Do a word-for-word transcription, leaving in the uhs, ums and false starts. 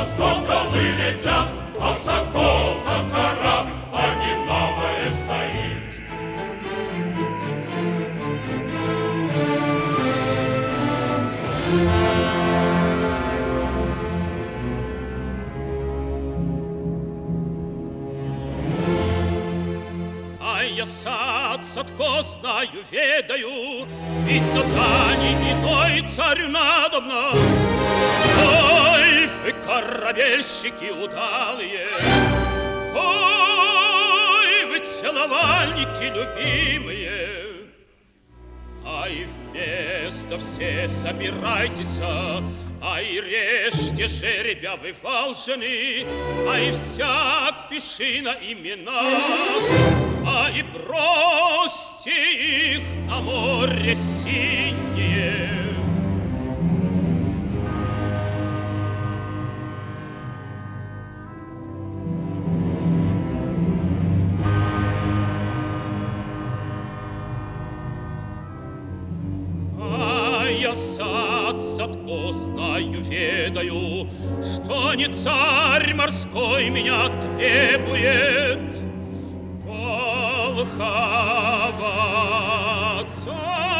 а соколы летят, а сокол-то кора, один на море стоит. А я сад Садко знаю, ведаю, видно, Тани иной царю надобно. Ой, вы, корабельщики удалые, ой, вы, целовальники любимые. Ай, вместо все собирайтесь, ай, режьте жеребя вы волжаны, ай, всяк пиши на имена, ай, бросьте их на море синее. Я сад Садко знаю, ведаю, что не царь морской меня требует. Волхова царь